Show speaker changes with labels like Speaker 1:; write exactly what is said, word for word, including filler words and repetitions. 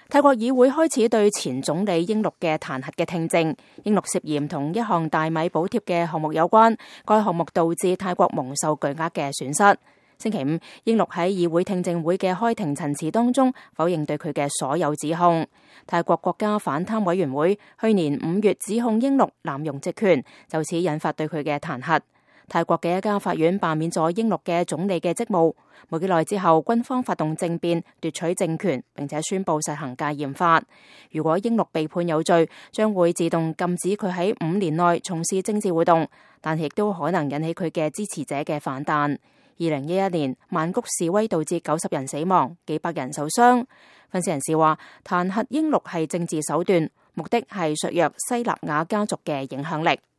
Speaker 1: 泰國議會開始對前總理英祿嘅彈劾嘅聽證。英祿涉嫌同一項大米補貼嘅項目有關，該項目導致泰國蒙受巨額嘅損失。星期五，英祿喺議會聽證會嘅開庭陳詞當中否認對佢嘅所有指控。泰國國家反貪委員會去年五月指控英祿濫用職權，就此引發對佢嘅彈劾。泰國嘅一家法院罷免咗英祿嘅總理嘅職務。冇幾耐之後，軍方發動政變奪取政權，並且宣布實行戒嚴法。如果英祿被判有罪，將會自動禁止佢喺五年內從事政治活動，但亦都可能引起佢嘅支持者嘅反彈。二零一一年曼谷示威導致九十人死亡，幾百人受傷。分析人士話，彈劾英祿係政治手段，目的係削弱西納雅家族嘅影響力。